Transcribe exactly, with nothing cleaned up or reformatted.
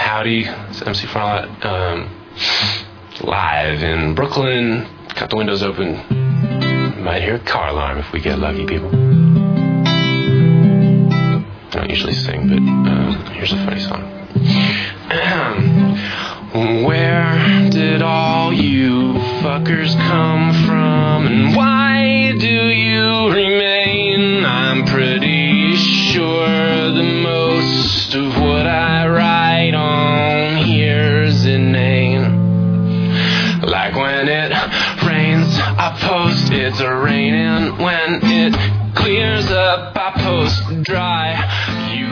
howdy. It's M C Farlight, um, live in Brooklyn. Got the windows open. Might hear a car alarm if we get lucky, people. I don't usually sing, but um, here's a funny song. Where did all you fuckers come from, and why do you remain? I'm pretty sure the most of what I write on here's inane. Like when it rains, I post it's raining. When it clears up, I post dry. You